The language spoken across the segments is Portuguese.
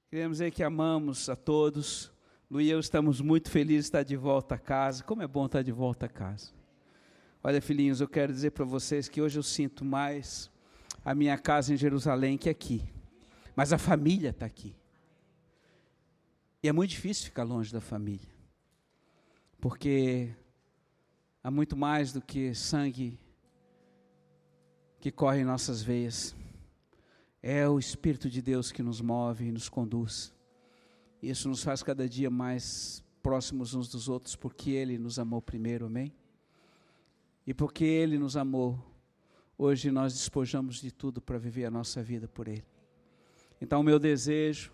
Queremos dizer que amamos a todos. Lu e eu estamos muito felizes de estar de volta a casa. Como é bom estar de volta a casa. Olha, filhinhos, eu quero dizer para vocês que hoje eu sinto mais a minha casa em Jerusalém que aqui. Mas a família está aqui. E é muito difícil ficar longe da família. Porque há muito mais do que sangue que corre em nossas veias. É o Espírito de Deus que nos move e nos conduz. Isso nos faz cada dia mais próximos uns dos outros, porque Ele nos amou primeiro, amém? E porque Ele nos amou, hoje nós despojamos de tudo para viver a nossa vida por Ele. Então o meu desejo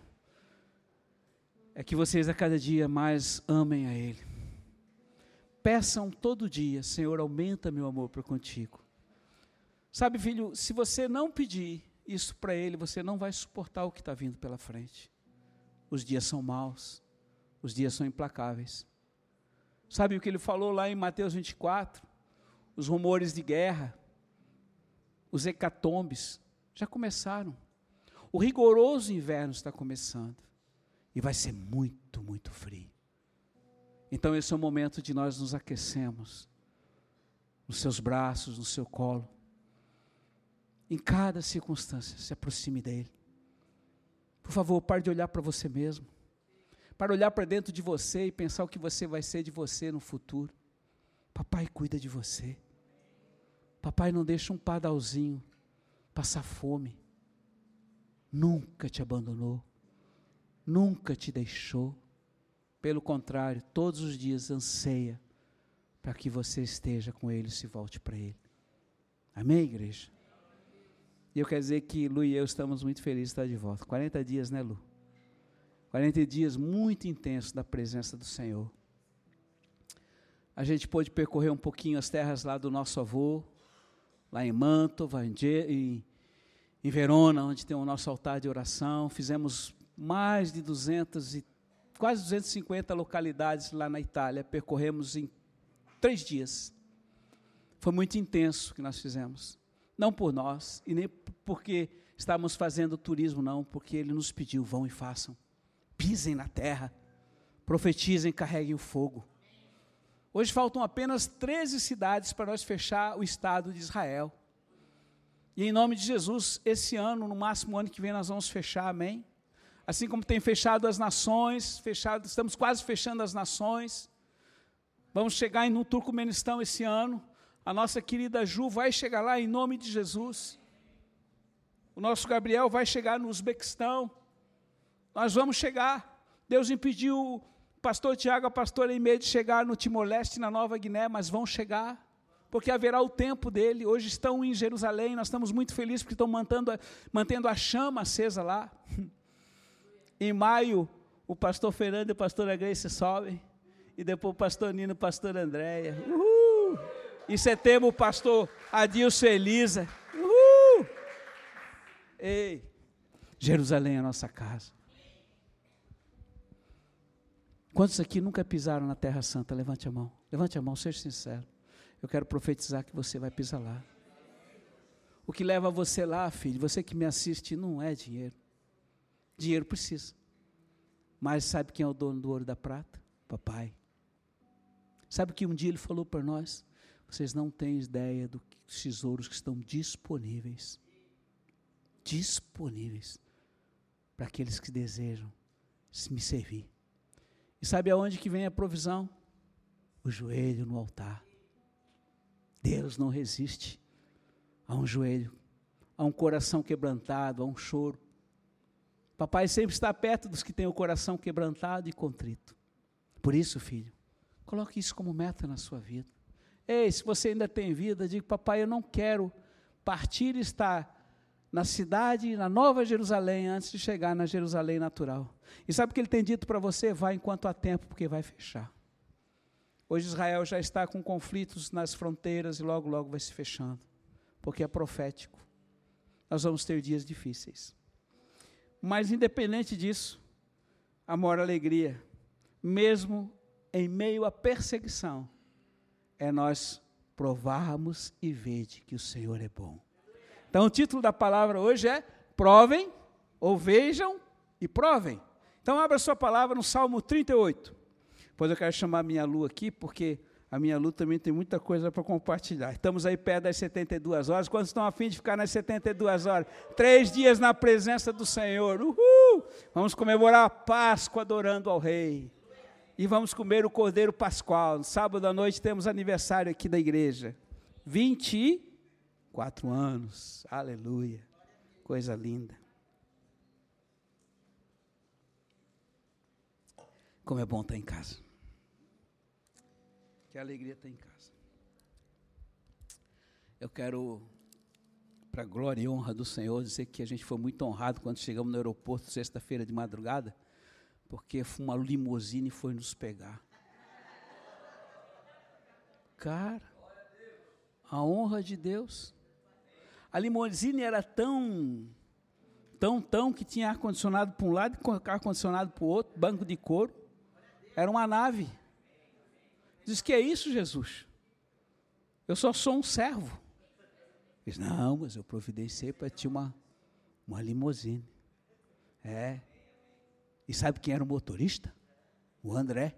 é que vocês a cada dia mais amem a Ele. Peçam todo dia: Senhor, aumenta meu amor para contigo. Sabe, filho, se você não pedir isso para Ele, você não vai suportar o que está vindo pela frente. Os dias são maus, os dias são implacáveis. Sabe o que Ele falou lá em Mateus 24? Os rumores de guerra, os hecatombes já começaram. O rigoroso inverno está começando e vai ser muito, muito frio. Então esse é o momento de nós nos aquecermos nos seus braços, no seu colo. Em cada circunstância, se aproxime dele. Por favor, pare de olhar para você mesmo. Pare de olhar para dentro de você e pensar o que você vai ser de você no futuro. Papai cuida de você. Papai não deixa um padalzinho passar fome. Nunca te abandonou. Nunca te deixou. Pelo contrário, todos os dias anseia para que você esteja com Ele e se volte para Ele. Amém, igreja? E eu quero dizer que Lu e eu estamos muito felizes de estar de volta. 40 dias, né, Lu? 40 dias muito intensos da presença do Senhor. A gente pôde percorrer um pouquinho as terras lá do nosso avô, lá em Mantova, em Verona, onde tem o nosso altar de oração. Fizemos mais de quase 250 localidades lá na Itália. Percorremos em 3 dias. Foi muito intenso o que nós fizemos. Não por nós, e nem porque estávamos fazendo turismo, não, porque Ele nos pediu: vão e façam, pisem na terra, profetizem, carreguem o fogo. Hoje faltam apenas 13 cidades para nós fechar o Estado de Israel, e em nome de Jesus, esse ano, no máximo o ano que vem, nós vamos fechar, amém? Assim como tem fechado as nações, estamos quase fechando as nações, vamos chegar no Turcomenistão esse ano. A nossa querida Ju vai chegar lá em nome de Jesus. O nosso Gabriel vai chegar no Uzbequistão. Nós vamos chegar. Deus impediu o pastor Tiago, a pastora Emê de chegar no Timor-Leste, na Nova Guiné, mas vão chegar, porque haverá o tempo dele. Hoje estão em Jerusalém, nós estamos muito felizes porque estão mantendo a chama acesa lá. Em maio, o pastor Fernando e a pastora Grace sobem, e depois o pastor Nino e a pastora Andréia. Em setembro, o pastor Adilson Elisa. Ei, Jerusalém é a nossa casa. Quantos aqui nunca pisaram na Terra Santa? Levante a mão. Levante a mão, seja sincero. Eu quero profetizar que você vai pisar lá. O que leva você lá, filho, você que me assiste, não é dinheiro. Dinheiro precisa. Mas sabe quem é o dono do ouro e da prata? Papai. Sabe o que um dia Ele falou para nós? Vocês não têm ideia dos tesouros que estão disponíveis para aqueles que desejam me servir. E sabe aonde que vem a provisão? O joelho no altar. Deus não resiste a um joelho, a um coração quebrantado, a um choro. Papai sempre está perto dos que têm o coração quebrantado e contrito. Por isso, filho, coloque isso como meta na sua vida. Ei, se você ainda tem vida, diga: papai, eu não quero partir e estar na cidade, na Nova Jerusalém, antes de chegar na Jerusalém natural. E sabe o que Ele tem dito para você? Vai enquanto há tempo, porque vai fechar. Hoje Israel já está com conflitos nas fronteiras e logo, logo vai se fechando, porque é profético. Nós vamos ter dias difíceis. Mas independente disso, amor, alegria, mesmo em meio à perseguição, é nós provarmos e vede que o Senhor é bom. Então o título da palavra hoje é: provem ou vejam e provem. Então, abra sua palavra no Salmo 38. Depois eu quero chamar a minha Lu aqui, porque a minha Lu também tem muita coisa para compartilhar. Estamos aí perto das 72 horas. Quantos estão a fim de ficar nas 72 horas? 3 dias na presença do Senhor. Uhul! Vamos comemorar a Páscoa adorando ao Rei. E vamos comer o Cordeiro Pascual. No sábado à noite temos aniversário aqui da igreja. 24 anos. Aleluia. Coisa linda. Como é bom estar em casa. Que alegria estar em casa. Eu quero, para a glória e honra do Senhor, dizer que a gente foi muito honrado quando chegamos no aeroporto sexta-feira de madrugada, porque uma limusine foi nos pegar. Cara, a honra de Deus. A limusine era tão, que tinha ar-condicionado para um lado e ar-condicionado para o outro, banco de couro. Era uma nave. Diz, que é isso, Jesus? Eu só sou um servo. Diz, não, mas eu providenciei para ti uma limusine. E sabe quem era o motorista? O André.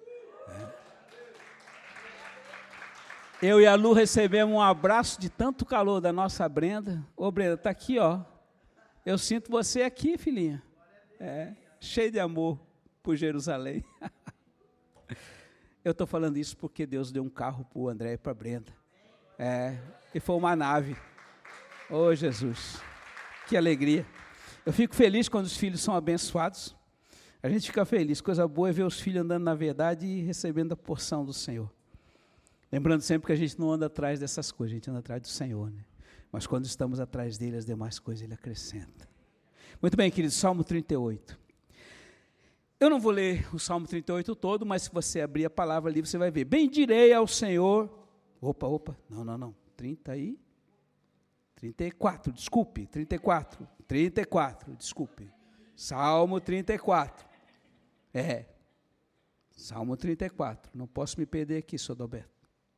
Eu e a Lu recebemos um abraço de tanto calor da nossa Brenda. Ô Brenda, está aqui, ó. Eu sinto você aqui, filhinha. Cheio de amor por Jerusalém. Eu estou falando isso porque Deus deu um carro para o André e para a Brenda. E foi uma nave. Oh, Jesus. Que alegria. Eu fico feliz quando os filhos são abençoados. A gente fica feliz. Coisa boa é ver os filhos andando na verdade e recebendo a porção do Senhor. Lembrando sempre que a gente não anda atrás dessas coisas, a gente anda atrás do Senhor, né? Mas quando estamos atrás dele, as demais coisas ele acrescenta. Muito bem, queridos, Salmo 38. Eu não vou ler o Salmo 38 todo, mas se você abrir a palavra ali, você vai ver. Bendirei ao Senhor. Opa, não. 34, desculpe. 34, desculpe. Salmo 34. Salmo 34. Não posso me perder aqui, Sr. Adalberto.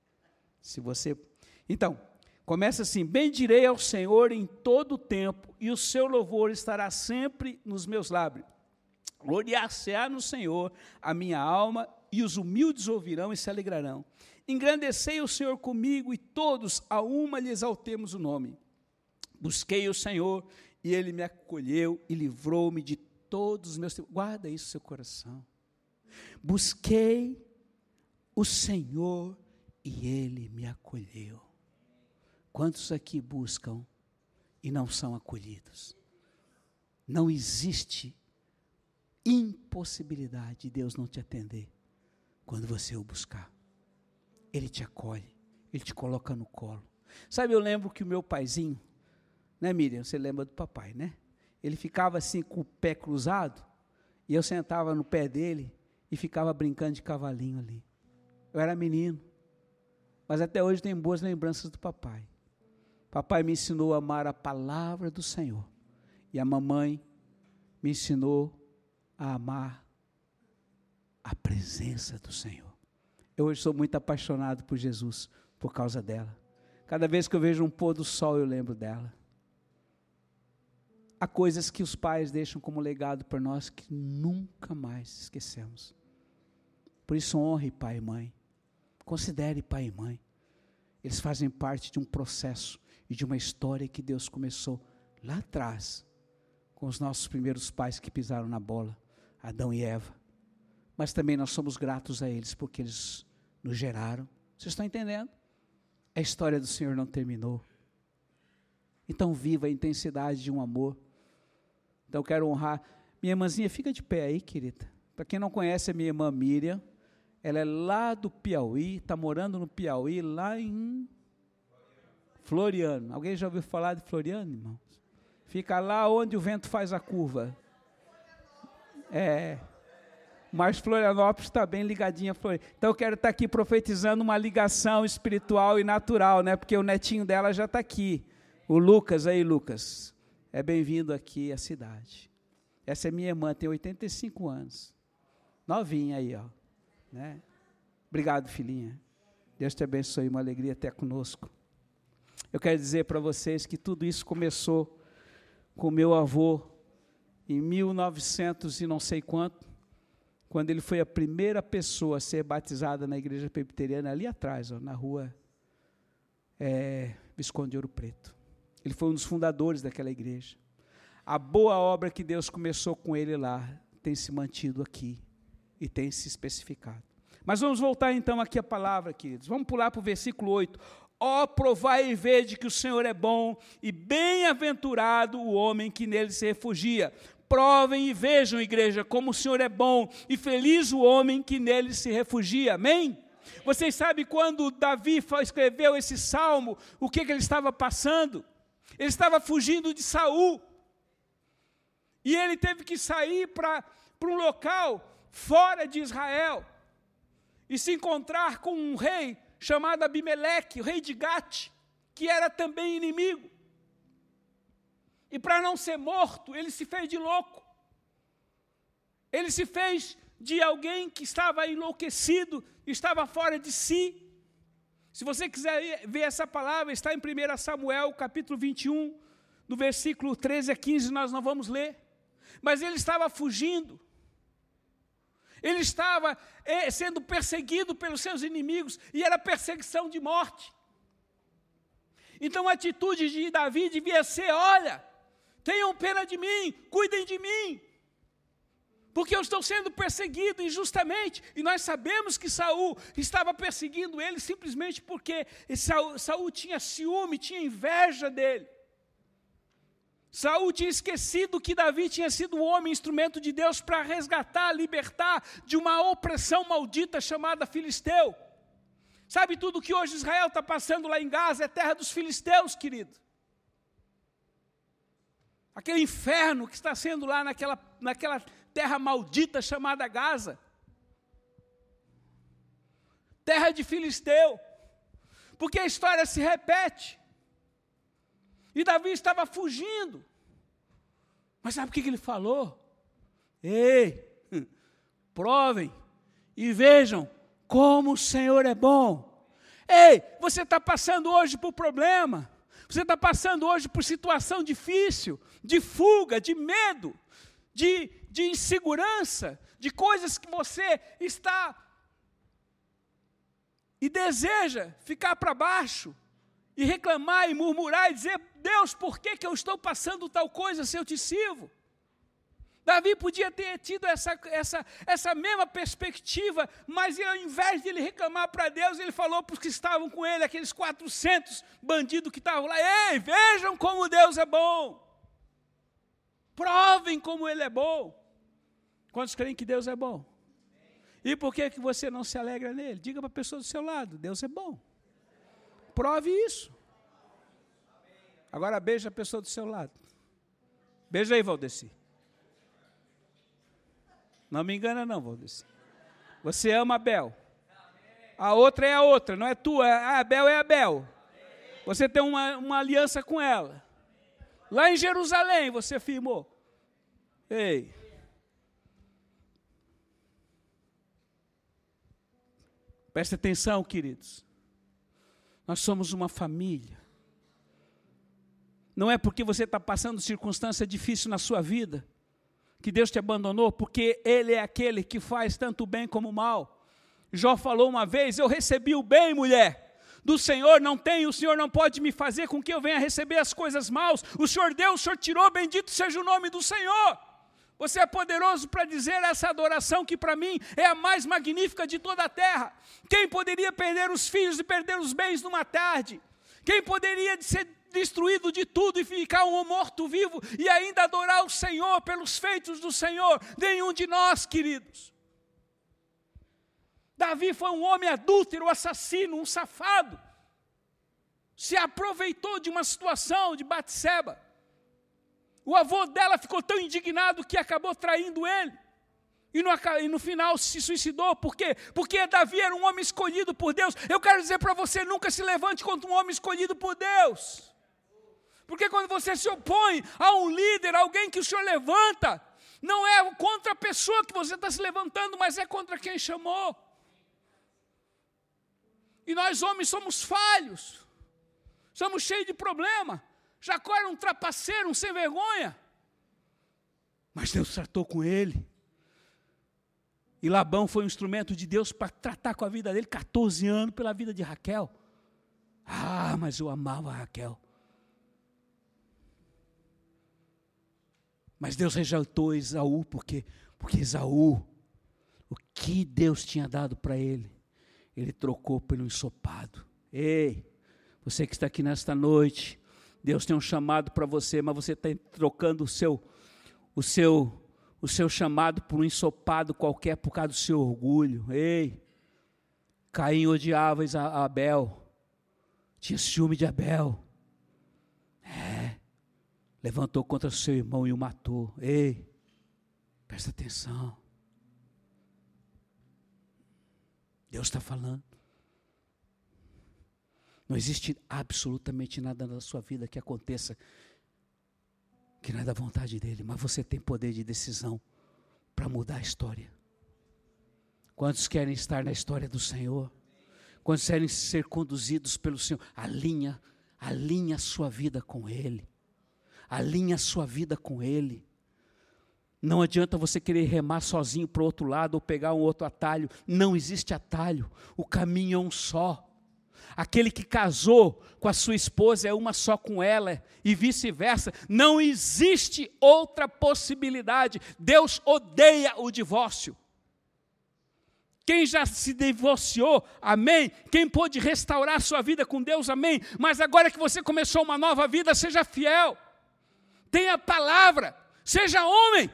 Então, começa assim: bendirei ao Senhor em todo o tempo, e o seu louvor estará sempre nos meus lábios. Gloriar-se-á no Senhor a minha alma, e os humildes ouvirão e se alegrarão. Engrandecei o Senhor comigo, e todos a uma lhe exaltemos o nome. Busquei o Senhor, e ele me acolheu e livrou-me de todos os meus... Guarda isso no seu coração. Busquei o Senhor, e ele me acolheu. Quantos aqui buscam e não são acolhidos? Não existe impossibilidade de Deus não te atender quando você o buscar. Ele te acolhe, ele te coloca no colo. Sabe, eu lembro que o meu paizinho, né, Miriam, você lembra do papai, né? Ele ficava assim com o pé cruzado, e eu sentava no pé dele e ficava brincando de cavalinho ali. Eu era menino, mas até hoje tenho boas lembranças do papai. Papai me ensinou a amar a palavra do Senhor, e a mamãe me ensinou a amar a presença do Senhor. Eu hoje sou muito apaixonado por Jesus, por causa dela. Cada vez que eu vejo um pôr do sol, eu lembro dela. Há coisas que os pais deixam como legado para nós que nunca mais esquecemos. Por isso, honre pai e mãe. Considere pai e mãe. Eles fazem parte de um processo e de uma história que Deus começou lá atrás, com os nossos primeiros pais que pisaram na bola, Adão e Eva. Mas também nós somos gratos a eles, porque eles nos geraram. Vocês estão entendendo? A história do Senhor não terminou. Então viva a intensidade de um amor. Então eu quero honrar. Minha irmãzinha, fica de pé aí, querida. Para quem não conhece a minha irmã Miriam, ela é lá do Piauí, está morando no Piauí, lá em Floriano. Alguém já ouviu falar de Floriano, irmãos? Fica lá onde o vento faz a curva. Mas Florianópolis está bem ligadinha a Florianópolis. Então eu quero estar aqui profetizando uma ligação espiritual e natural, né? Porque o netinho dela já está aqui. O Lucas, aí Lucas, é bem-vindo aqui à cidade. Essa é minha irmã, tem 85 anos. Novinha aí, ó. Né? Obrigado, filhinha. Deus te abençoe, uma alegria ter conosco. Eu quero dizer para vocês que tudo isso começou com meu avô em 1900 e não sei quanto, quando ele foi a primeira pessoa a ser batizada na igreja presbiteriana, ali atrás, na rua Visconde de Ouro Preto. Ele foi um dos fundadores daquela igreja. A boa obra que Deus começou com ele lá tem se mantido aqui e tem se especificado. Mas vamos voltar então aqui à palavra, queridos. Vamos pular para o versículo 8. Ó, provai e vede que o Senhor é bom, e bem-aventurado o homem que nele se refugia. Provem e vejam, igreja, como o Senhor é bom, e feliz o homem que nele se refugia. Amém? Vocês sabem quando Davi escreveu esse salmo, o que ele estava passando? Ele estava fugindo de Saul. E ele teve que sair para um local fora de Israel e se encontrar com um rei chamado Abimeleque, o rei de Gate, que era também inimigo. E para não ser morto, ele se fez de louco. Ele se fez de alguém que estava enlouquecido, estava fora de si. Se você quiser ver essa palavra, está em 1 Samuel, capítulo 21, no versículo 13 a 15, nós não vamos ler. Mas ele estava fugindo. Ele estava sendo perseguido pelos seus inimigos, e era perseguição de morte. Então a atitude de Davi devia ser: olha, tenham pena de mim, cuidem de mim, porque eu estou sendo perseguido injustamente. E nós sabemos que Saul estava perseguindo ele simplesmente porque Saul tinha ciúme, tinha inveja dele. Saul tinha esquecido que Davi tinha sido um homem, instrumento de Deus para resgatar, libertar de uma opressão maldita chamada filisteu. Sabe, tudo que hoje Israel está passando lá em Gaza é terra dos filisteus, querido. Aquele inferno que está sendo lá naquela terra maldita chamada Gaza. Terra de filisteu. Porque a história se repete. E Davi estava fugindo. Mas sabe o que ele falou? Ei, provem e vejam como o Senhor é bom. Ei, você está passando hoje por problema. Você está passando hoje por situação difícil, de fuga, de medo, de insegurança, de coisas que você está e deseja ficar para baixo. E reclamar, e murmurar, e dizer: Deus, por que eu estou passando tal coisa se eu te sirvo? Davi podia ter tido essa mesma perspectiva, mas ao invés de ele reclamar para Deus, ele falou para os que estavam com ele, aqueles 400 bandidos que estavam lá: ei, vejam como Deus é bom. Provem como Ele é bom. Quantos creem que Deus é bom? E por que você não se alegra nele? Diga para a pessoa do seu lado: Deus é bom. Prove isso. Agora beija a pessoa do seu lado. Beija aí, Valdeci. Não me engana não, Valdeci. Você ama Abel. A outra é a outra, não é tua. A Abel é Abel. Você tem uma aliança com ela. Lá em Jerusalém você firmou. Ei. Preste atenção, queridos. Nós somos uma família. Não é porque você está passando circunstância difícil na sua vida que Deus te abandonou, porque Ele é aquele que faz tanto o bem como o mal. Jó falou uma vez: eu recebi o bem, mulher, do Senhor, o Senhor não pode me fazer com que eu venha receber as coisas maus. O Senhor deu, o Senhor tirou, bendito seja o nome do Senhor. Você é poderoso para dizer essa adoração que para mim é a mais magnífica de toda a terra. Quem poderia perder os filhos e perder os bens numa tarde? Quem poderia ser destruído de tudo e ficar um morto-vivo e ainda adorar o Senhor pelos feitos do Senhor? Nenhum de nós, queridos. Davi foi um homem adúltero, assassino, um safado. Se aproveitou de uma situação de Batseba. O avô dela ficou tão indignado que acabou traindo ele. E no final se suicidou. Por quê? Porque Davi era um homem escolhido por Deus. Eu quero dizer para você: nunca se levante contra um homem escolhido por Deus. Porque quando você se opõe a um líder, alguém que o Senhor levanta, não é contra a pessoa que você está se levantando, mas é contra quem chamou. E nós homens somos falhos. Somos cheios de problema. Jacó era um trapaceiro, um sem vergonha. Mas Deus tratou com ele. E Labão foi um instrumento de Deus para tratar com a vida dele, 14 anos pela vida de Raquel. Ah, mas eu amava a Raquel. Mas Deus rejeitou Esaú, porque Esaú, o que Deus tinha dado para ele trocou pelo ensopado. Ei, você que está aqui nesta noite, Deus tem um chamado para você, mas você está trocando o seu chamado por um ensopado qualquer por causa do seu orgulho. Ei, Caim odiava Abel, tinha ciúme de Abel. Levantou contra seu irmão e o matou. Ei, presta atenção. Deus está falando. Não existe absolutamente nada na sua vida que aconteça que não é da vontade dele, mas você tem poder de decisão para mudar a história. Quantos querem estar na história do Senhor? Quantos querem ser conduzidos pelo Senhor? Alinha a sua vida com Ele. Alinha a sua vida com Ele. Não adianta você querer remar sozinho para o outro lado ou pegar um outro atalho. Não existe atalho. O caminho é um só. Aquele que casou com a sua esposa é uma só com ela e vice-versa. Não existe outra possibilidade. Deus odeia o divórcio. Quem já se divorciou, amém? Quem pôde restaurar a sua vida com Deus, amém? Mas agora que você começou uma nova vida, seja fiel. Tenha a palavra. Seja homem.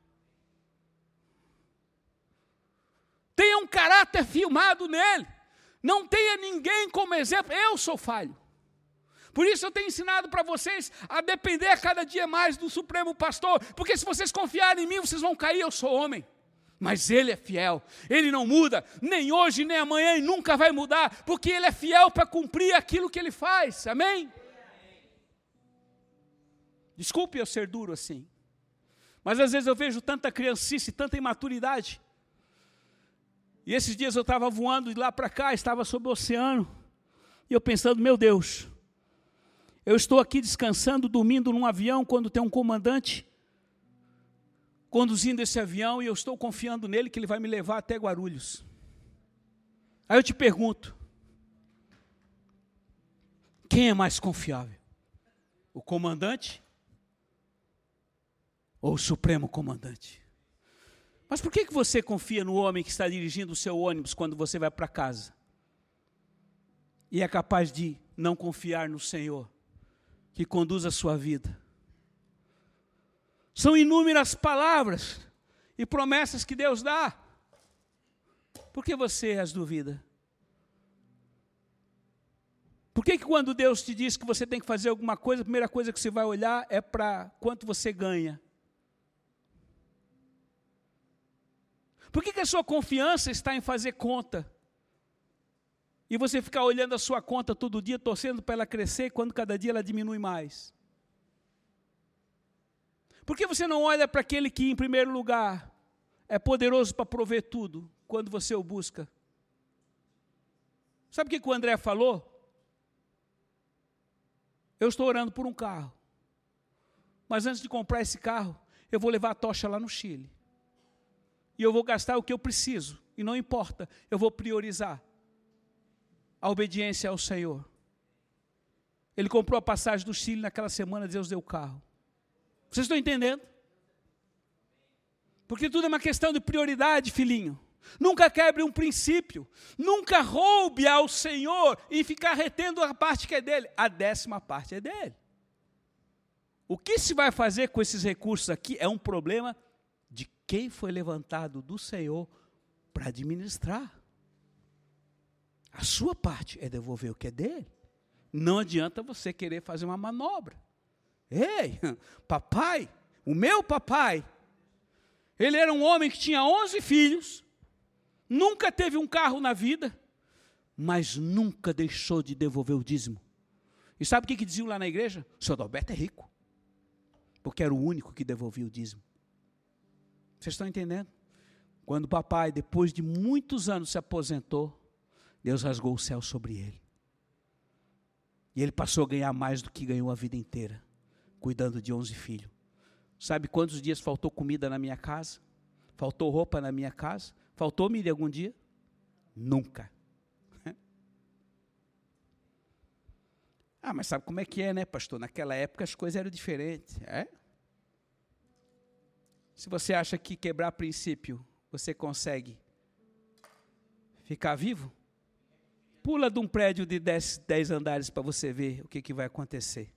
Tenha um caráter firmado nele. Não tenha ninguém como exemplo. Eu sou falho. Por isso eu tenho ensinado para vocês a depender a cada dia mais do Supremo Pastor. Porque se vocês confiarem em mim, vocês vão cair, eu sou homem. Mas Ele é fiel. Ele não muda, nem hoje, nem amanhã, e nunca vai mudar. Porque Ele é fiel para cumprir aquilo que Ele faz. Amém? Desculpe eu ser duro assim. Mas às vezes eu vejo tanta criancice, tanta imaturidade. E esses dias eu estava voando de lá para cá, estava sobre o oceano, e eu pensando, meu Deus, eu estou aqui descansando, dormindo num avião, quando tem um comandante conduzindo esse avião, e eu estou confiando nele que ele vai me levar até Guarulhos. Aí eu te pergunto, quem é mais confiável? O comandante ou o Supremo Comandante? Mas por que você confia no homem que está dirigindo o seu ônibus quando você vai para casa? E é capaz de não confiar no Senhor, que conduz a sua vida? São inúmeras palavras e promessas que Deus dá. Por que você as duvida? Por que quando Deus te diz que você tem que fazer alguma coisa, a primeira coisa que você vai olhar é para quanto você ganha? Por que a sua confiança está em fazer conta? E você ficar olhando a sua conta todo dia, torcendo para ela crescer, quando cada dia ela diminui mais? Por que você não olha para aquele que, em primeiro lugar, é poderoso para prover tudo, quando você o busca? Sabe o que o André falou? Eu estou orando por um carro. Mas antes de comprar esse carro, eu vou levar a tocha lá no Chile. E eu vou gastar o que eu preciso. E não importa, eu vou priorizar a obediência ao Senhor. Ele comprou a passagem do Chile naquela semana, Deus deu o carro. Vocês estão entendendo? Porque tudo é uma questão de prioridade, filhinho. Nunca quebre um princípio. Nunca roube ao Senhor e ficar retendo a parte que é dele. A 10ª parte é dele. O que se vai fazer com esses recursos aqui é um problema de quem foi levantado do Senhor para administrar. A sua parte é devolver o que é dele. Não adianta você querer fazer uma manobra. Ei, papai, o meu papai, ele era um homem que tinha 11 filhos, nunca teve um carro na vida, mas nunca deixou de devolver o dízimo. E sabe o que diziam lá na igreja? O seu Adalberto é rico, porque era o único que devolvia o dízimo. Vocês estão entendendo? Quando o papai, depois de muitos anos, se aposentou, Deus rasgou o céu sobre ele. E ele passou a ganhar mais do que ganhou a vida inteira, cuidando de 11 filhos. Sabe quantos dias faltou comida na minha casa? Faltou roupa na minha casa? Faltou milho algum dia? Nunca. Ah, mas sabe como é que é, né, pastor? Naquela época as coisas eram diferentes. Se você acha que quebrar princípio, você consegue ficar vivo, pula de um prédio de 10 andares para você ver o que vai acontecer.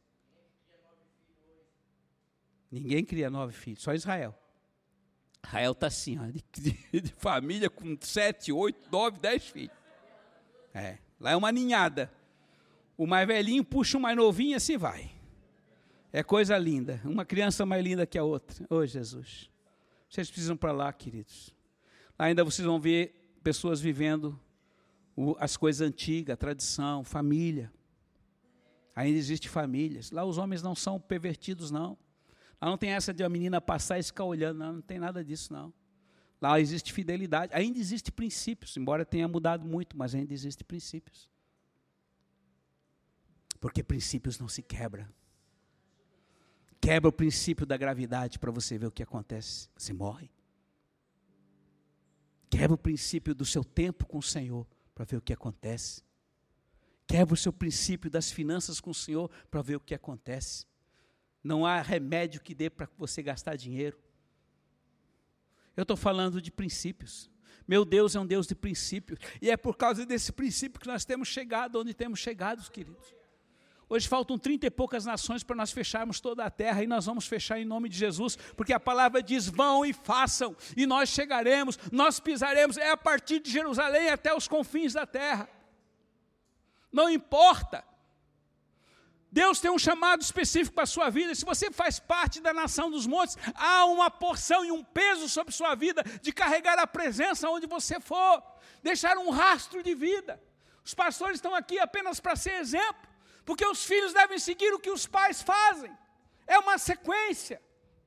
Ninguém cria 9 filhos, só Israel. Israel está assim, ó, de família com 7, 8, 9, 10 filhos. Lá é uma ninhada. O mais velhinho puxa o mais novinho e assim vai. É coisa linda. Uma criança mais linda que a outra. Ô, Jesus. Vocês precisam para lá, queridos. Lá ainda vocês vão ver pessoas vivendo as coisas antigas, a tradição, família. Ainda existe famílias. Lá os homens não são pervertidos, não. Lá não tem essa de a menina passar e ficar olhando, não tem nada disso, não. Lá existe fidelidade, ainda existe princípios, embora tenha mudado muito, mas ainda existe princípios. Porque princípios não se quebram. Quebra o princípio da gravidade para você ver o que acontece. Você morre. Quebra o princípio do seu tempo com o Senhor para ver o que acontece. Quebra o seu princípio das finanças com o Senhor para ver o que acontece. Não há remédio que dê para você gastar dinheiro. Eu estou falando de princípios. Meu Deus é um Deus de princípios. E é por causa desse princípio que nós temos chegado onde temos chegado, queridos. Hoje faltam 30 e poucas nações para nós fecharmos toda a terra, e nós vamos fechar em nome de Jesus, porque a palavra diz: vão e façam, e nós chegaremos, nós pisaremos, é a partir de Jerusalém até os confins da terra. Não importa. Deus tem um chamado específico para a sua vida. Se você faz parte da nação dos montes, há uma porção e um peso sobre sua vida de carregar a presença onde você for, deixar um rastro de vida. Os pastores estão aqui apenas para ser exemplo, porque os filhos devem seguir o que os pais fazem. É uma sequência.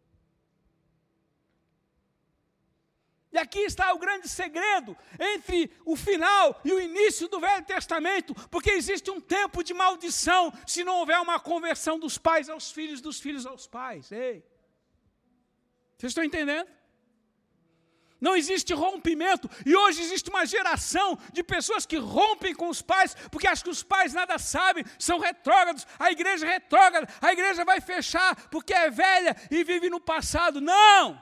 E aqui está o grande segredo entre o final e o início do Velho Testamento, porque existe um tempo de maldição se não houver uma conversão dos pais aos filhos, dos filhos aos pais. Ei, vocês estão entendendo? Não existe rompimento, e hoje existe uma geração de pessoas que rompem com os pais, porque acham que os pais nada sabem, são retrógrados, a igreja é retrógrada, a igreja vai fechar porque é velha e vive no passado. Não!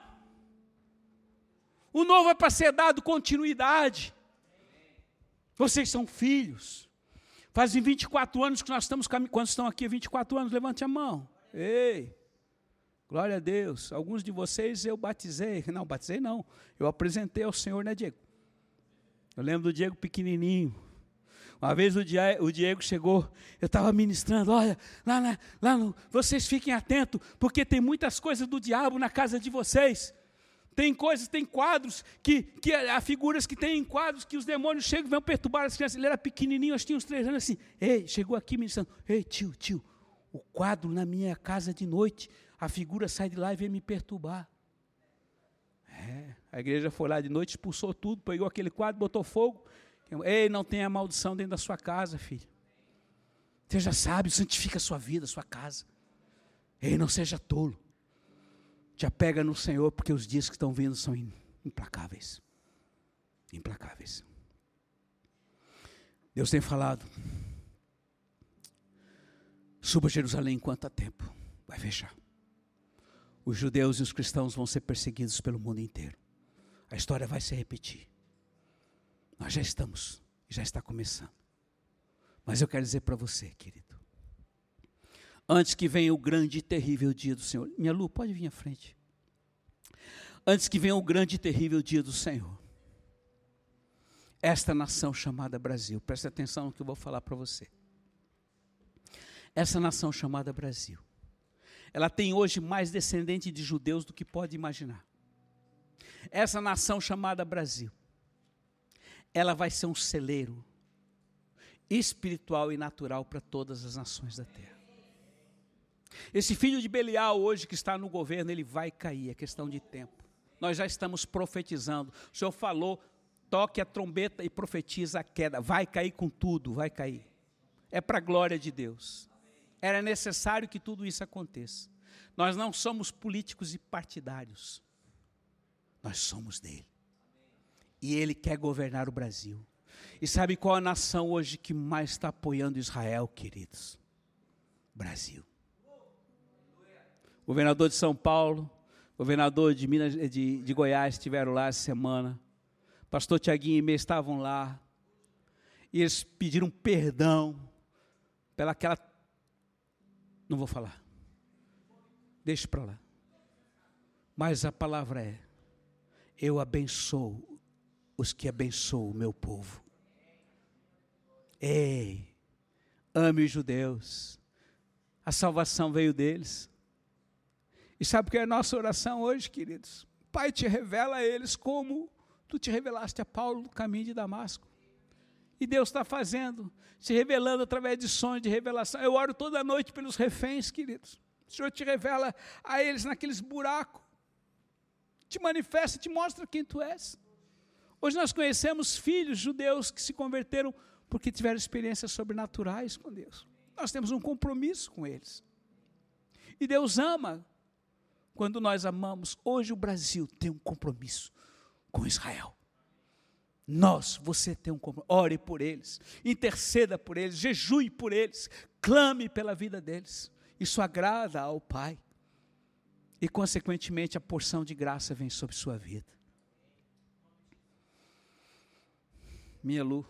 O novo é para ser dado continuidade. Vocês são filhos. Fazem 24 anos que nós estamos caminhando. Quantos estão aqui 24 anos? Levante a mão. Ei, glória a Deus. Alguns de vocês eu batizei. Não, batizei não. Eu apresentei ao Senhor, né, Diego? Eu lembro do Diego pequenininho. Uma vez o Diego chegou, eu estava ministrando, olha, vocês fiquem atentos, porque tem muitas coisas do diabo na casa de vocês. Tem coisas, tem quadros, há figuras que tem em quadros que os demônios chegam e vão perturbar as crianças. Ele era pequenininho, acho que tinha uns 3 anos assim. Ei, chegou aqui ministrando. Ei, tio, o quadro na minha casa de noite, a figura sai de lá e vem me perturbar. A igreja foi lá de noite, expulsou tudo, pegou aquele quadro, botou fogo. Ei, não tenha maldição dentro da sua casa, filho. Seja sábio, santifica a sua vida, a sua casa. Ei, não seja tolo. Te apega no Senhor, porque os dias que estão vindo são implacáveis. Implacáveis. Deus tem falado. Suba a Jerusalém enquanto há tempo. Vai fechar. Os judeus e os cristãos vão ser perseguidos pelo mundo inteiro. A história vai se repetir. Nós já estamos, já está começando. Mas eu quero dizer para você, querido. Antes que venha o grande e terrível dia do Senhor. Minha Lu, pode vir à frente. Antes que venha o grande e terrível dia do Senhor. Esta nação chamada Brasil, preste atenção no que eu vou falar para você. Essa nação chamada Brasil, ela tem hoje mais descendentes de judeus do que pode imaginar. Essa nação chamada Brasil, ela vai ser um celeiro espiritual e natural para todas as nações da terra. Esse filho de Belial hoje que está no governo, ele vai cair, é questão de tempo. Nós já estamos profetizando. O Senhor falou, toque a trombeta e profetiza a queda. Vai cair com tudo, vai cair. É para a glória de Deus. Era necessário que tudo isso aconteça. Nós não somos políticos e partidários. Nós somos dele. E ele quer governar o Brasil. E sabe qual a nação hoje que mais está apoiando Israel, queridos? Brasil. O governador de São Paulo, o governador de Minas, de Goiás estiveram lá essa semana. Pastor Tiaguinho e Mê estavam lá. E eles pediram perdão pelaquela... Não vou falar. Deixa para lá. Mas a palavra é: eu abençoo os que abençoam o meu povo. Ei, ame os judeus. A salvação veio deles. E sabe o que é a nossa oração hoje, queridos? Pai, te revela a eles como tu te revelaste a Paulo no caminho de Damasco. E Deus está fazendo, se revelando através de sonhos de revelação. Eu oro toda noite pelos reféns, queridos. O Senhor te revela a eles naqueles buracos. Te manifesta, te mostra quem tu és. Hoje nós conhecemos filhos judeus que se converteram porque tiveram experiências sobrenaturais com Deus. Nós temos um compromisso com eles. E Deus ama quando nós amamos. Hoje o Brasil tem um compromisso com Israel. Você tem um compromisso. Ore por eles, interceda por eles, jejue por eles, clame pela vida deles. Isso agrada ao Pai. E consequentemente a porção de graça vem sobre sua vida. Minha Lu.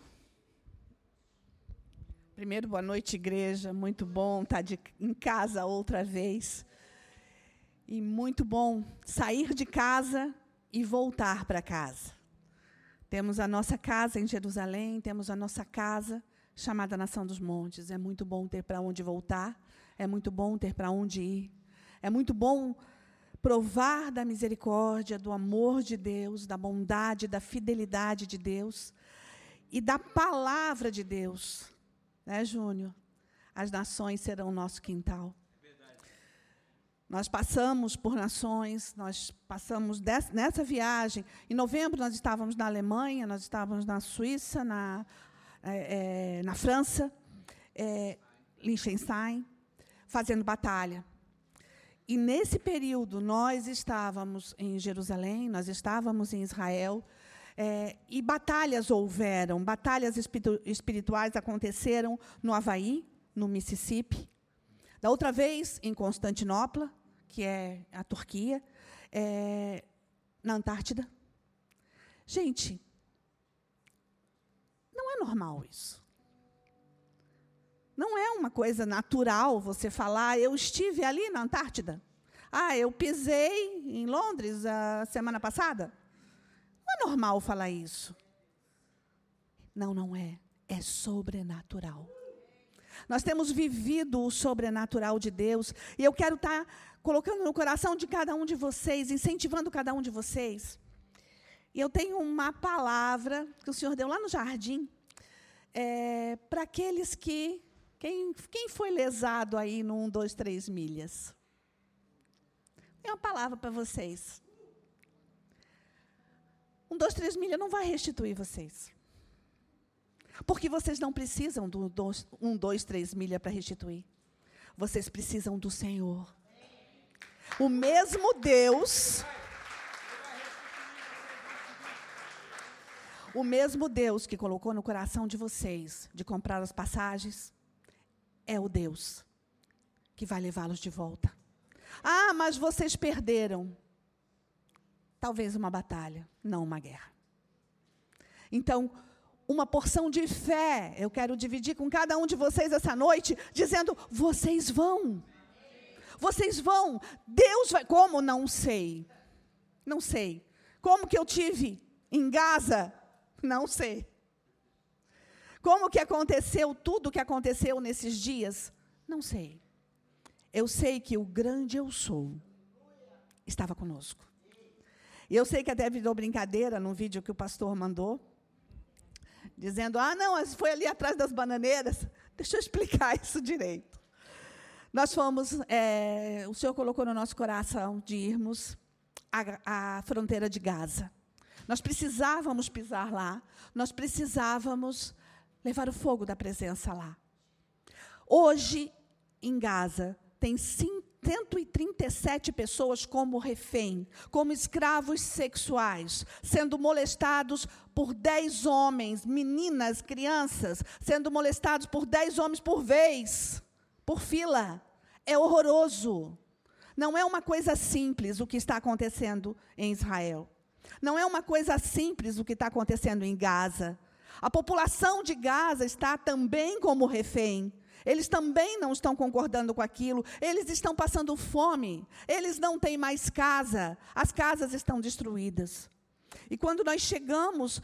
Primeiro, boa noite, igreja. Muito bom estar em casa outra vez. E muito bom sair de casa e voltar para casa. Temos a nossa casa em Jerusalém, temos a nossa casa chamada Nação dos Montes. É muito bom ter para onde voltar, é muito bom ter para onde ir. É muito bom provar da misericórdia, do amor de Deus, da bondade, da fidelidade de Deus e da palavra de Deus. Né, Júnior? As nações serão nosso quintal. Nós passamos por nações, nós passamos nessa viagem. Em novembro, nós estávamos na Alemanha, nós estávamos na Suíça, na França, Liechtenstein, fazendo batalha. E, nesse período, nós estávamos em Jerusalém, nós estávamos em Israel, e batalhas houveram, batalhas espirituais aconteceram no Havaí, no Mississippi. Da outra vez, em Constantinopla, que é a Turquia, na Antártida. Gente, não é normal isso. Não é uma coisa natural você falar, eu estive ali na Antártida. Eu pisei em Londres a semana passada. Não é normal falar isso. Não é. É sobrenatural. Nós temos vivido o sobrenatural de Deus, e eu quero estar colocando no coração de cada um de vocês, incentivando cada um de vocês. E eu tenho uma palavra que o Senhor deu lá no jardim, para aqueles que... Quem foi lesado aí no 1, 2, 3 milhas? Tem uma palavra para vocês. 1, 2, 3 milhas não vai restituir vocês. Porque vocês não precisam do 1, 2, 3 milhas para restituir. Vocês precisam do Senhor. O mesmo Deus... O mesmo Deus que colocou no coração de vocês de comprar as passagens, é o Deus que vai levá-los de volta. Mas vocês perderam. Talvez uma batalha, não uma guerra. Então, uma porção de fé, eu quero dividir com cada um de vocês essa noite, dizendo, vocês vão. Vocês vão. Deus vai... Como? Não sei. Não sei. Como que eu tive em Gaza? Não sei. Como que aconteceu tudo o que aconteceu nesses dias? Não sei. Eu sei que o grande eu sou estava conosco. E eu sei que até virou brincadeira num vídeo que o pastor mandou, dizendo, não, foi ali atrás das bananeiras. Deixa eu explicar isso direito. Nós fomos, o Senhor colocou no nosso coração de irmos à fronteira de Gaza. Nós precisávamos pisar lá, nós precisávamos levar o fogo da presença lá. Hoje, em Gaza, tem 137 pessoas como refém, como escravos sexuais, sendo molestados por 10 homens, meninas, crianças, sendo molestados por 10 homens por vez, por fila. É horroroso. Não é uma coisa simples o que está acontecendo em Israel. Não é uma coisa simples o que está acontecendo em Gaza. A população de Gaza está também como refém. Eles também não estão concordando com aquilo. Eles estão passando fome. Eles não têm mais casa. As casas estão destruídas. E quando nós chegamos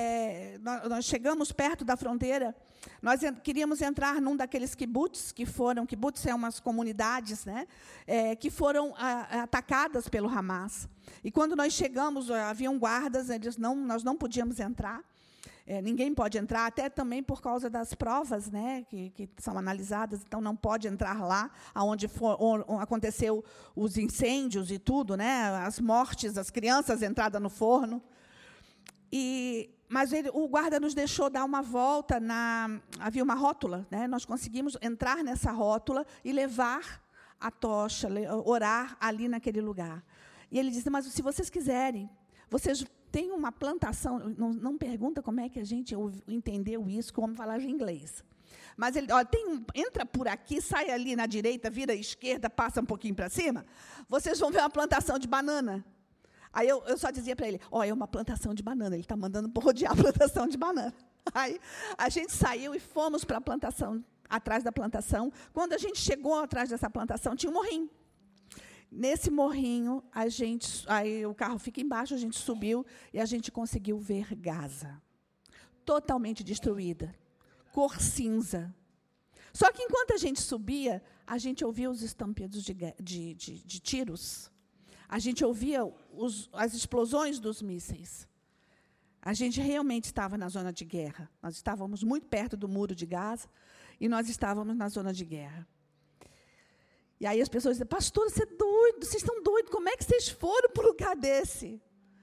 perto da fronteira, nós queríamos entrar num daqueles kibbutz, kibbutz são umas comunidades, né, que foram atacadas pelo Hamas. E quando nós chegamos, haviam guardas, eles nós não podíamos entrar. Ninguém pode entrar, até também por causa das provas, né, que são analisadas, então não pode entrar lá, onde aconteceu os incêndios e tudo, né, as mortes, as crianças entradas no forno. Mas o guarda nos deixou dar uma volta, havia uma rótula, né, nós conseguimos entrar nessa rótula e levar a tocha, orar ali naquele lugar. E ele disse, mas se vocês quiserem, vocês tem uma plantação, não pergunta como é que a gente entendeu isso, como falar em inglês. Mas ele, entra por aqui, sai ali na direita, vira à esquerda, passa um pouquinho para cima, vocês vão ver uma plantação de banana. Aí eu só dizia para ele, é uma plantação de banana, ele está mandando rodear a plantação de banana. Aí a gente saiu e fomos para a plantação, atrás da plantação. Quando a gente chegou atrás dessa plantação, tinha um morrinho. Nesse morrinho, aí o carro fica embaixo, a gente subiu e a gente conseguiu ver Gaza. Totalmente destruída. Cor cinza. Só que, enquanto a gente subia, a gente ouvia os estampidos de tiros. A gente ouvia as explosões dos mísseis. A gente realmente estava na zona de guerra. Nós estávamos muito perto do muro de Gaza e nós estávamos na zona de guerra. E aí as pessoas dizem, pastor, você é doido, vocês estão doidos, como é que vocês foram para um lugar desse?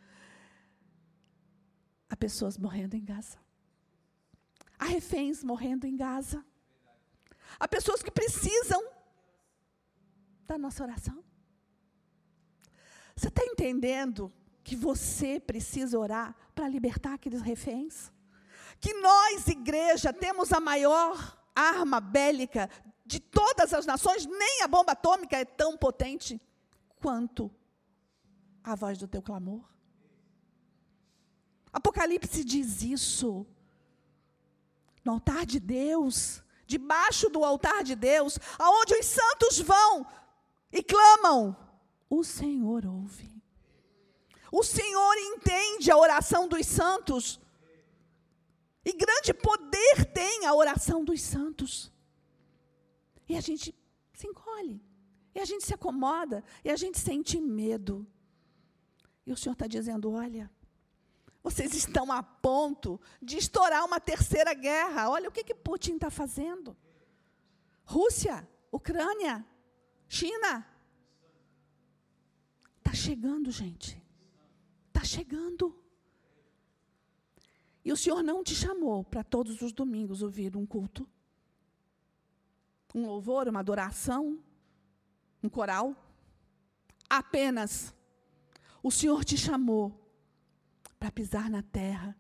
Há pessoas morrendo em Gaza. Há reféns morrendo em Gaza. Há pessoas que precisam da nossa oração. Você está entendendo que você precisa orar para libertar aqueles reféns? Que nós, igreja, temos a maior arma bélica de todas as nações, nem a bomba atômica é tão potente quanto a voz do teu clamor. Apocalipse diz isso. No altar de Deus, debaixo do altar de Deus, aonde os santos vão e clamam, o Senhor ouve. O Senhor entende a oração dos santos. E grande poder tem a oração dos santos. E a gente se encolhe, e a gente se acomoda, e a gente sente medo. E o Senhor está dizendo, olha, vocês estão a ponto de estourar uma terceira guerra. Olha o que Putin está fazendo. Rússia, Ucrânia, China. Está chegando, gente. Está chegando. E o Senhor não te chamou para todos os domingos ouvir um culto, um louvor, uma adoração, um coral. Apenas o Senhor te chamou para pisar na terra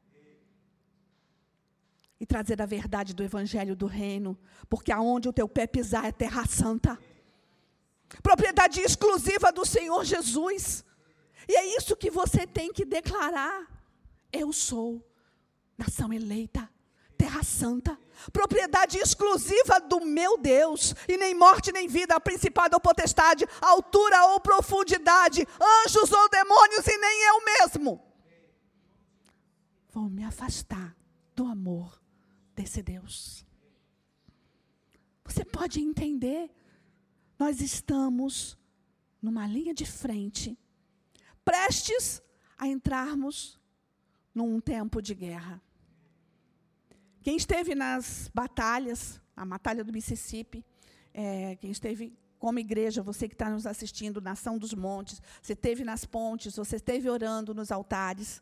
e trazer a verdade do evangelho do reino, porque aonde o teu pé pisar é terra santa, propriedade exclusiva do Senhor Jesus. E é isso que você tem que declarar. Eu sou nação eleita, terra santa, propriedade exclusiva do meu Deus, e nem morte nem vida, principado ou potestade, altura ou profundidade, anjos ou demônios, e nem eu mesmo vou me afastar do amor desse Deus. Você pode entender? Nós estamos numa linha de frente, prestes a entrarmos num tempo de guerra. Quem esteve nas batalhas, a batalha do Mississippi, quem esteve como igreja, você que está nos assistindo, Nação dos Montes, você esteve nas pontes, você esteve orando nos altares.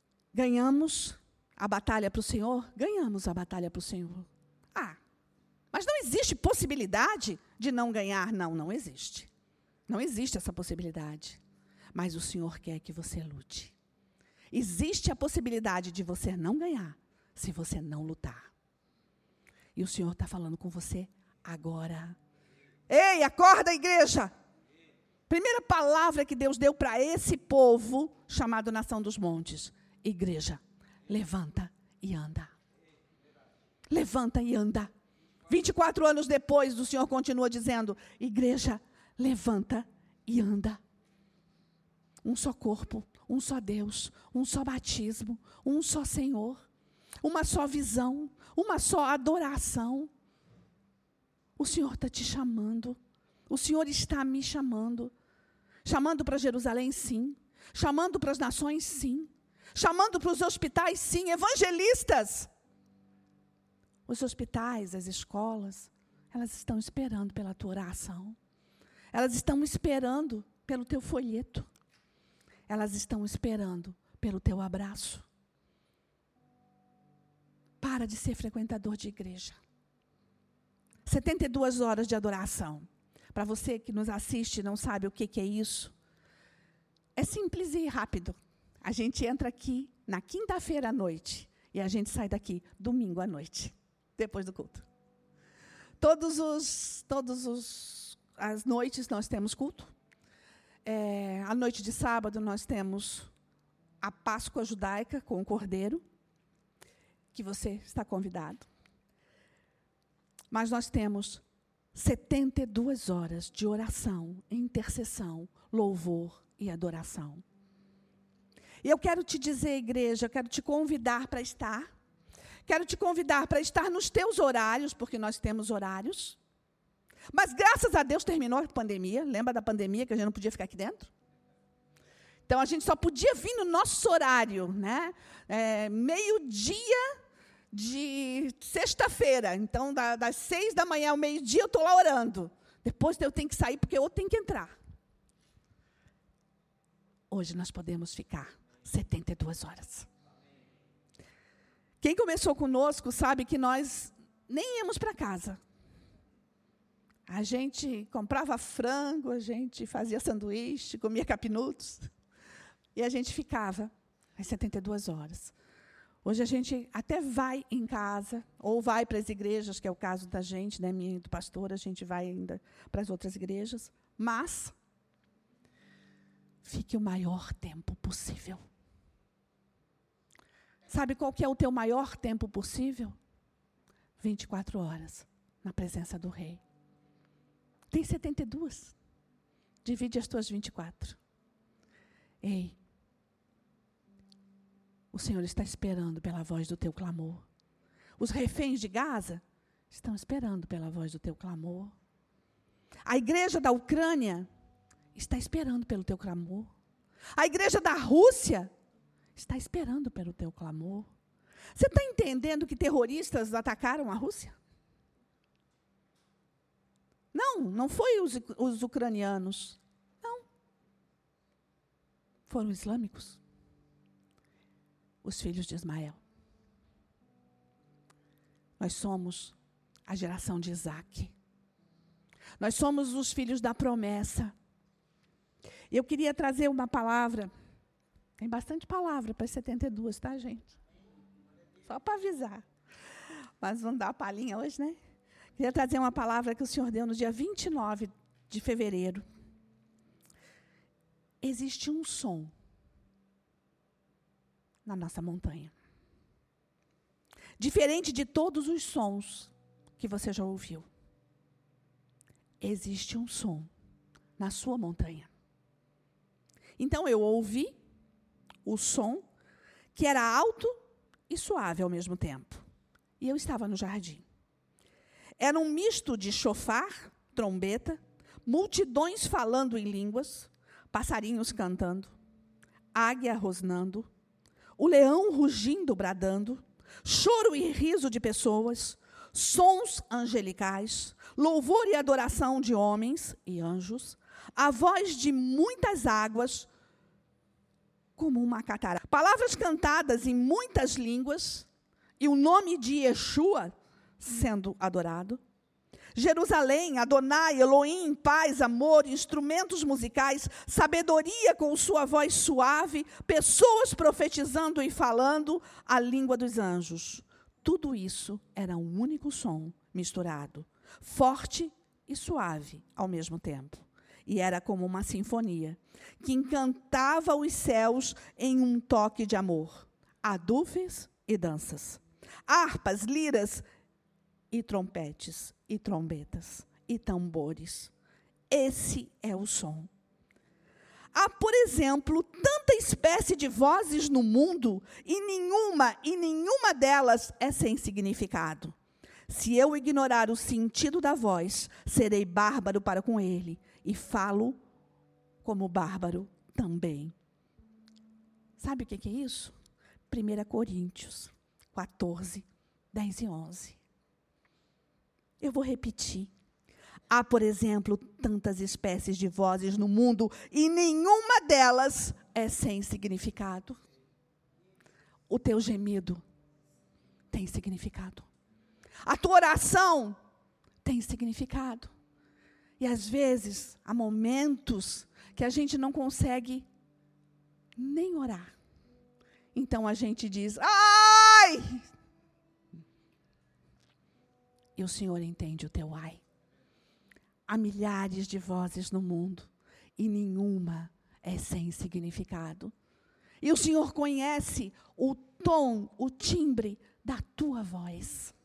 Ganhamos a batalha para o Senhor? Ganhamos a batalha para o Senhor. Mas não existe possibilidade de não ganhar. Não existe. Não existe essa possibilidade. Mas o Senhor quer que você lute. Existe a possibilidade de você não ganhar se você não lutar. E o Senhor está falando com você agora. Ei, acorda, igreja! Primeira palavra que Deus deu para esse povo, chamado Nação dos Montes. Igreja, levanta e anda. Levanta e anda. 24 anos depois, o Senhor continua dizendo, igreja, levanta e anda. Um só corpo, um só Deus, um só batismo, um só Senhor, uma só visão, uma só adoração. O Senhor está te chamando. O Senhor está me chamando. Chamando para Jerusalém, sim. Chamando para as nações, sim. Chamando para os hospitais, sim. Evangelistas. Os hospitais, as escolas, elas estão esperando pela tua oração. Elas estão esperando pelo teu folheto. Elas estão esperando pelo teu abraço. Para de ser frequentador de igreja. 72 horas de adoração. Para você que nos assiste e não sabe o que é isso, é simples e rápido. A gente entra aqui na quinta-feira à noite e a gente sai daqui domingo à noite, depois do culto. As noites nós temos culto. À noite de sábado nós temos a Páscoa judaica com o Cordeiro, que você está convidado. Mas nós temos 72 horas de oração, intercessão, louvor e adoração. E eu quero te dizer, igreja, eu quero te convidar para estar. Quero te convidar para estar nos teus horários, porque nós temos horários. Mas, graças a Deus, terminou a pandemia. Lembra da pandemia, que a gente não podia ficar aqui dentro? Então, a gente só podia vir no nosso horário, né? Meio-dia de sexta-feira. Então, das 6 da manhã ao meio-dia, eu estou lá orando. Depois eu tenho que sair, porque eu tenho que entrar. Hoje nós podemos ficar 72 horas. Quem começou conosco sabe que nós nem íamos para casa. A gente comprava frango, a gente fazia sanduíche, comia capinutos. E a gente ficava às 72 horas. Hoje a gente até vai em casa, ou vai para as igrejas, que é o caso da gente, né, minha e do pastor, a gente vai ainda para as outras igrejas, mas fique o maior tempo possível. Sabe qual que é o teu maior tempo possível? 24 horas na presença do Rei. Tem 72. Divide as tuas 24. Ei, o Senhor está esperando pela voz do teu clamor. Os reféns de Gaza estão esperando pela voz do teu clamor. A igreja da Ucrânia está esperando pelo teu clamor. A igreja da Rússia está esperando pelo teu clamor. Você está entendendo que terroristas atacaram a Rússia? Não foi os ucranianos. Não. Foram islâmicos. Os filhos de Ismael. Nós somos a geração de Isaac. Nós somos os filhos da promessa. E eu queria trazer uma palavra. Tem bastante palavra para 72, tá, gente? Só para avisar. Mas vamos dar uma palhinha hoje, né? Queria trazer uma palavra que o Senhor deu no dia 29 de fevereiro. Existe um som na nossa montanha. Diferente de todos os sons que você já ouviu. Existe um som na sua montanha. Então eu ouvi o som que era alto e suave ao mesmo tempo. E eu estava no jardim. Era um misto de chofar, trombeta, multidões falando em línguas, passarinhos cantando, águia rosnando, o leão rugindo, bradando, choro e riso de pessoas, sons angelicais, louvor e adoração de homens e anjos, a voz de muitas águas, como uma catarata. Palavras cantadas em muitas línguas, e o nome de Yeshua sendo adorado. Jerusalém, Adonai, Elohim, paz, amor, instrumentos musicais, sabedoria com sua voz suave, pessoas profetizando e falando a língua dos anjos. Tudo isso era um único som misturado, forte e suave ao mesmo tempo. E era como uma sinfonia, que encantava os céus em um toque de amor. Adufes e danças, harpas, liras e trompetes, e trombetas, e tambores. Esse é o som. Há, por exemplo, tanta espécie de vozes no mundo, e nenhuma delas é sem significado. Se eu ignorar o sentido da voz, serei bárbaro para com ele, e falo como bárbaro também. Sabe o que é isso? 1 Coríntios 14, 10 e 11. Eu vou repetir. Há, por exemplo, tantas espécies de vozes no mundo e nenhuma delas é sem significado. O teu gemido tem significado. A tua oração tem significado. E às vezes, há momentos que a gente não consegue nem orar. Então a gente diz, ai! E o Senhor entende o teu ai. Há milhares de vozes no mundo e nenhuma é sem significado. E o Senhor conhece o tom, o timbre da tua voz.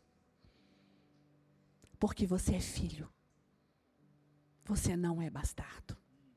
Porque você é filho. Você não é bastardo.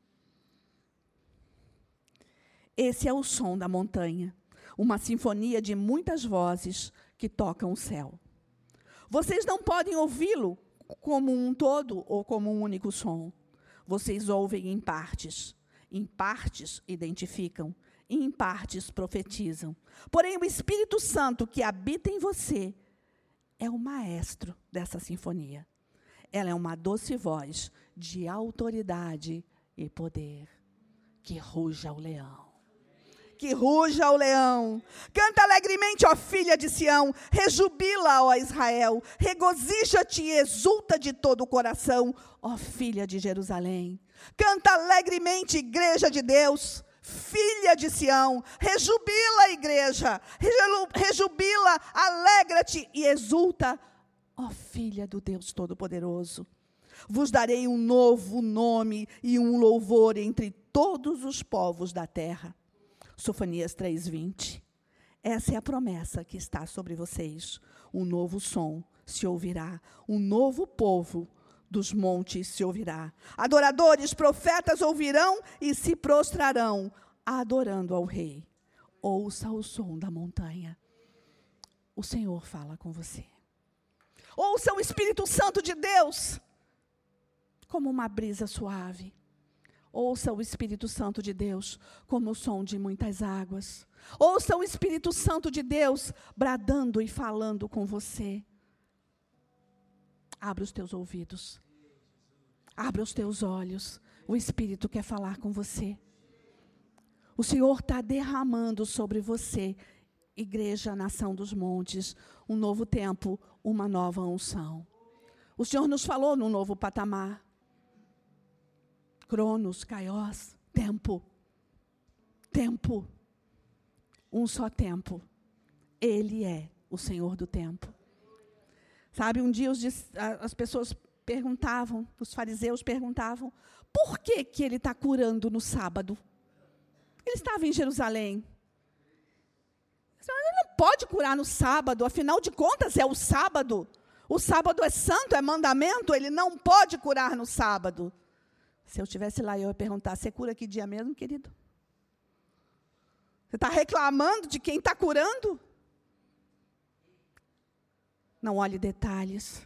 Esse é o som da montanha, uma sinfonia de muitas vozes que tocam o céu. Vocês não podem ouvi-lo como um todo ou como um único som. Vocês ouvem em partes identificam, e em partes profetizam. Porém, o Espírito Santo que habita em você é o maestro dessa sinfonia. Ela é uma doce voz de autoridade e poder. Que ruja o leão. Que ruja o leão. Canta alegremente, ó filha de Sião. Rejubila, ó Israel. Regozija-te e exulta de todo o coração, ó filha de Jerusalém. Canta alegremente, igreja de Deus, filha de Sião. Rejubila, igreja. Rejubila, alegra-te e exulta, ó filha do Deus Todo-Poderoso. Vos darei um novo nome e um louvor entre todos os povos da terra. Sofonias 3:20. Essa é a promessa que está sobre vocês. Um novo som se ouvirá, um novo povo dos montes se ouvirá. Adoradores, profetas ouvirão e se prostrarão, adorando ao Rei. Ouça o som da montanha. O Senhor fala com você. Ouça o Espírito Santo de Deus como uma brisa suave. Ouça o Espírito Santo de Deus como o som de muitas águas. Ouça o Espírito Santo de Deus bradando e falando com você. Abra os teus ouvidos. Abra os teus olhos. O Espírito quer falar com você. O Senhor está derramando sobre você, igreja, nação dos montes, um novo tempo, uma nova unção. O Senhor nos falou num novo patamar. Cronos, Kaios, tempo. Tempo. Um só tempo. Ele é o Senhor do tempo. Sabe, um dia as pessoas perguntavam, os fariseus perguntavam, por que ele está curando no sábado? Ele estava em Jerusalém. Ele não pode curar no sábado, afinal de contas é o sábado. O sábado é santo, é mandamento, ele não pode curar no sábado. Se eu estivesse lá, eu ia perguntar, você cura que dia mesmo, querido? Você está reclamando de quem está curando? Não olhe detalhes.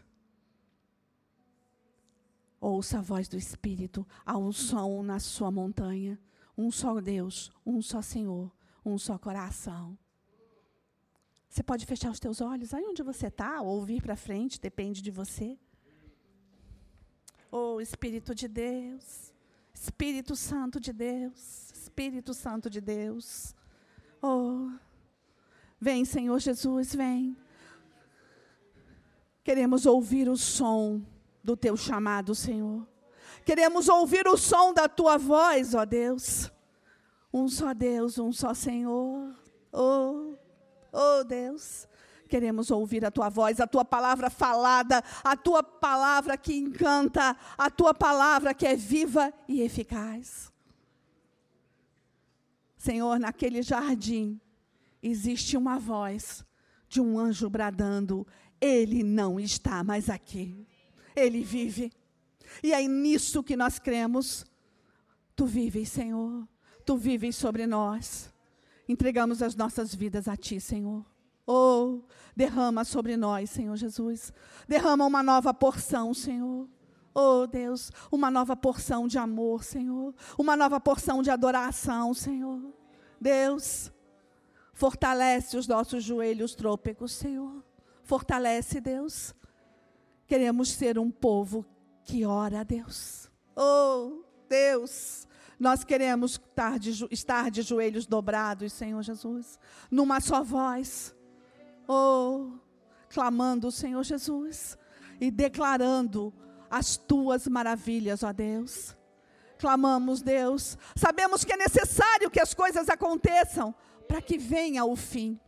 Ouça a voz do Espírito. Há um som na sua montanha. Um só Deus, um só Senhor, um só coração. Você pode fechar os teus olhos aí onde você está, ou vir para frente, depende de você. Oh, Espírito de Deus, Espírito Santo de Deus, Espírito Santo de Deus. Oh, vem, Senhor Jesus, vem. Queremos ouvir o som do teu chamado, Senhor. Queremos ouvir o som da tua voz, ó Deus. Um só Deus, um só Senhor. Oh Deus, queremos ouvir a tua voz, a tua palavra falada, a tua palavra que encanta, a tua palavra que é viva e eficaz. Senhor, naquele jardim existe uma voz de um anjo bradando: ele não está mais aqui, ele vive. E é nisso que nós cremos. Tu vives, Senhor, tu vives sobre nós. Entregamos as nossas vidas a ti, Senhor. Oh, derrama sobre nós, Senhor Jesus. Derrama uma nova porção, Senhor. Oh, Deus, uma nova porção de amor, Senhor. Uma nova porção de adoração, Senhor. Deus, fortalece os nossos joelhos trôpegos, Senhor. Fortalece, Deus. Queremos ser um povo que ora a Deus. Oh, Deus, nós queremos estar de joelhos dobrados, Senhor Jesus, numa só voz. Oh, clamando, Senhor Jesus, e declarando as tuas maravilhas, ó Deus. Clamamos, Deus. Sabemos que é necessário que as coisas aconteçam para que venha o fim.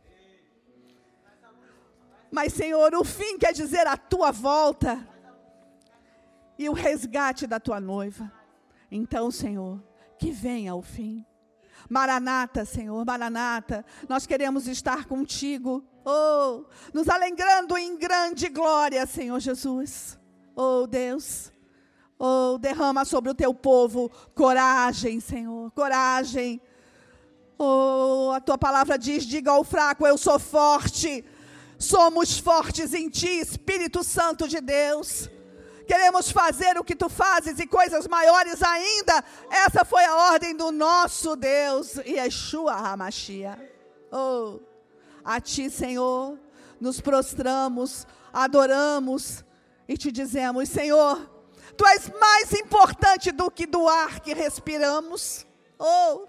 Mas, Senhor, o fim quer dizer a tua volta e o resgate da tua noiva. Então, Senhor, que venha o fim. Maranata, Senhor, Maranata, nós queremos estar contigo, oh, nos alegrando em grande glória, Senhor Jesus. Oh, Deus, oh, derrama sobre o teu povo coragem, Senhor, coragem. Oh, a tua palavra diz: diga ao fraco, eu sou forte. Somos fortes em ti, Espírito Santo de Deus. Queremos fazer o que tu fazes e coisas maiores ainda. Essa foi a ordem do nosso Deus, Yeshua HaMashiach. Oh, a ti, Senhor, nos prostramos, adoramos e te dizemos: Senhor, tu és mais importante do que do ar que respiramos. Oh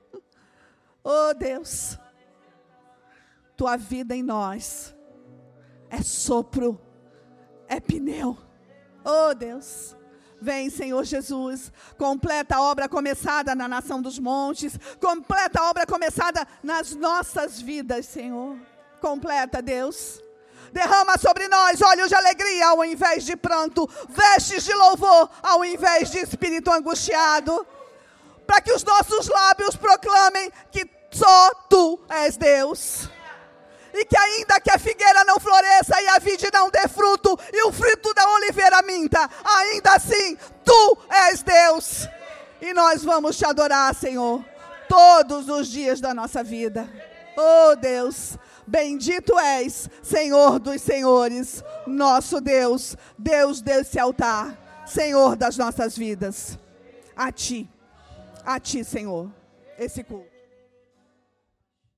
Deus, tua vida em nós é sopro, é pneu. Oh Deus, vem, Senhor Jesus, completa a obra começada na nação dos montes, completa a obra começada nas nossas vidas, Senhor. Completa, Deus. Derrama sobre nós olhos de alegria ao invés de pranto, vestes de louvor ao invés de espírito angustiado, para que os nossos lábios proclamem que só tu és Deus. E que ainda que a figueira não floresça e a vide não dê fruto e o fruto da oliveira minta, ainda assim tu és Deus. E nós vamos te adorar, Senhor, todos os dias da nossa vida. Oh Deus, bendito és, Senhor dos senhores, nosso Deus, Deus desse altar, Senhor das nossas vidas. A ti, Senhor, esse culto.